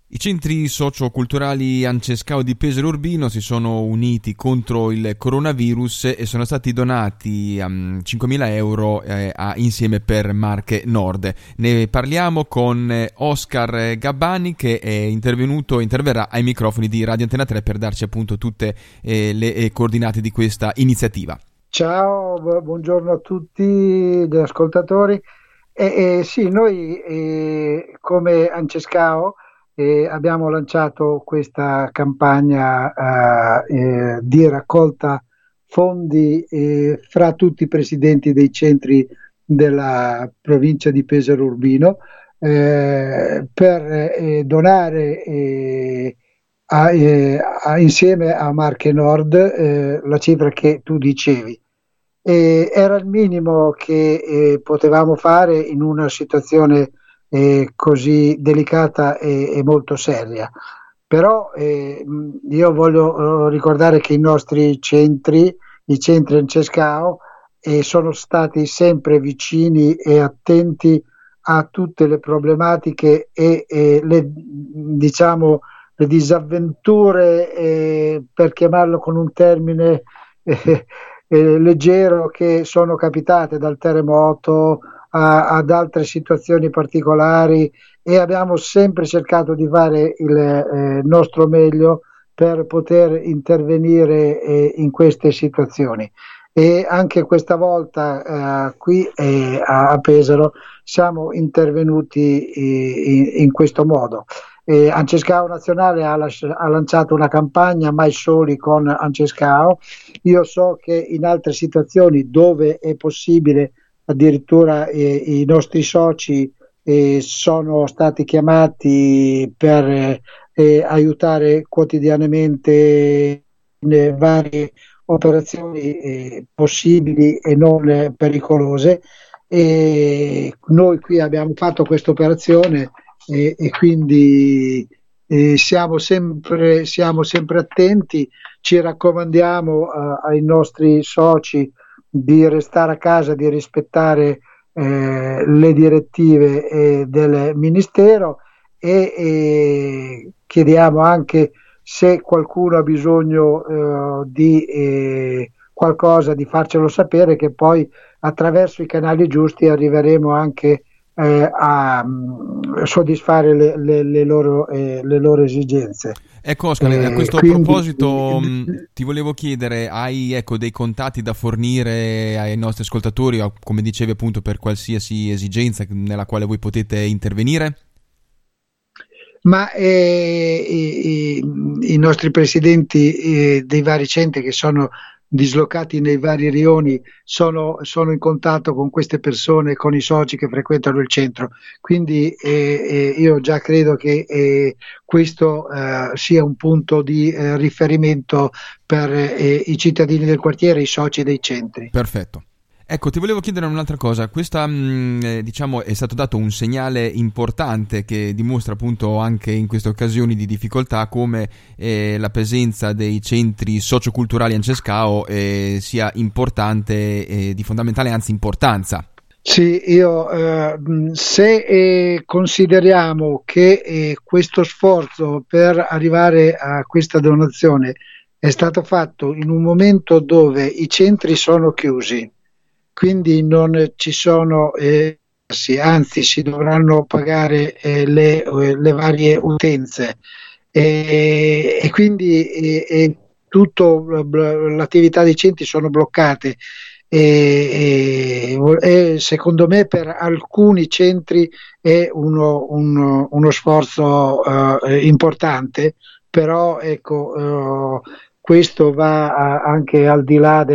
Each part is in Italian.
I centri socioculturali Ancescao di Pesaro Urbino si sono uniti contro il coronavirus e sono stati donati 5.000 euro a Insieme per Marche Nord. Ne parliamo con Oscar Gabbani, che è interverrà ai microfoni di Radio Antena 3 per darci appunto tutte le coordinate di questa iniziativa. Ciao, buongiorno a tutti gli ascoltatori. Sì, noi come Ancescao abbiamo lanciato questa campagna di raccolta fondi fra tutti i presidenti dei centri della provincia di Pesaro Urbino per donare insieme a Marche Nord la cifra che tu dicevi. Era il minimo che potevamo fare in una situazione così delicata e molto seria. Però io voglio ricordare che i nostri centri, i centri Ancescao, sono stati sempre vicini e attenti a tutte le problematiche e diciamo, le disavventure, per chiamarlo con un termine leggero, che sono capitate dal terremoto ad altre situazioni particolari, e abbiamo sempre cercato di fare il nostro meglio per poter intervenire in queste situazioni. E anche questa volta qui a Pesaro siamo intervenuti in questo modo. Ancescao Nazionale ha lanciato una campagna Mai Soli con Ancescao. Io so che in altre situazioni dove è possibile, addirittura i nostri soci sono stati chiamati per aiutare quotidianamente le varie operazioni possibili e non pericolose. E noi qui abbiamo fatto questa operazione e quindi siamo sempre attenti. Ci raccomandiamo ai nostri soci di restare a casa, di rispettare le direttive del Ministero, e chiediamo anche, se qualcuno ha bisogno di qualcosa, di farcelo sapere, che poi attraverso i canali giusti arriveremo anche a soddisfare le loro esigenze. Ecco Oscar, a questo proposito ti volevo chiedere, hai dei contatti da fornire ai nostri ascoltatori, o, come dicevi appunto, per qualsiasi esigenza nella quale voi potete intervenire? Ma i nostri presidenti dei vari centri, che sono dislocati nei vari rioni, sono in contatto con queste persone, con i soci che frequentano il centro. Quindi io già credo che questo sia un punto di riferimento per i cittadini del quartiere, i soci dei centri. Perfetto. Ecco, ti volevo chiedere un'altra cosa. Questa, diciamo, è stato dato un segnale importante che dimostra appunto anche in queste occasioni di difficoltà come la presenza dei centri socioculturali Ancescao sia importante, di fondamentale, anzi, importanza. Sì, se consideriamo che questo sforzo per arrivare a questa donazione è stato fatto in un momento dove i centri sono chiusi, quindi non ci sono, anzi si dovranno pagare le varie utenze, e quindi tutto l'attività dei centri sono bloccate, e secondo me per alcuni centri è uno sforzo importante, però ecco, questo va anche al di là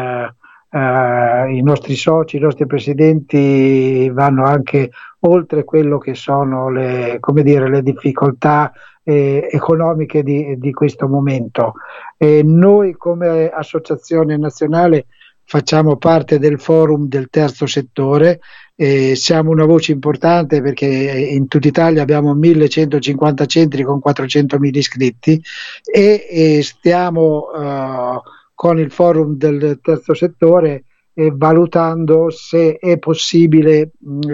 i nostri soci, i nostri presidenti vanno anche oltre quello che sono le difficoltà economiche di questo momento. Noi come associazione nazionale facciamo parte del forum del terzo settore, siamo una voce importante perché in tutta Italia abbiamo 1150 centri con 400.000 iscritti, e stiamo con il forum del terzo settore valutando se è possibile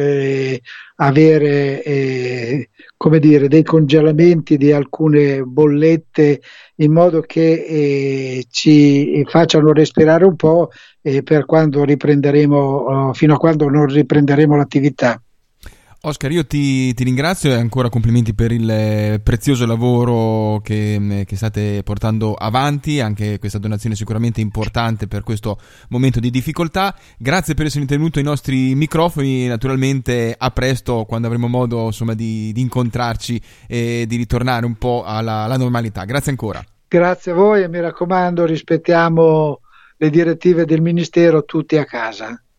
avere come dire, dei congelamenti di alcune bollette in modo che ci facciano respirare un po' per quando riprenderemo, fino a quando non riprenderemo l'attività. Oscar, io ti ringrazio e ancora complimenti per il prezioso lavoro che state portando avanti, anche questa donazione sicuramente importante per questo momento di difficoltà. Grazie per essere intervenuto ai nostri microfoni, naturalmente a presto quando avremo modo insomma di incontrarci e di ritornare un po' alla normalità. Grazie ancora. Grazie a voi e mi raccomando, rispettiamo le direttive del Ministero tutti a casa.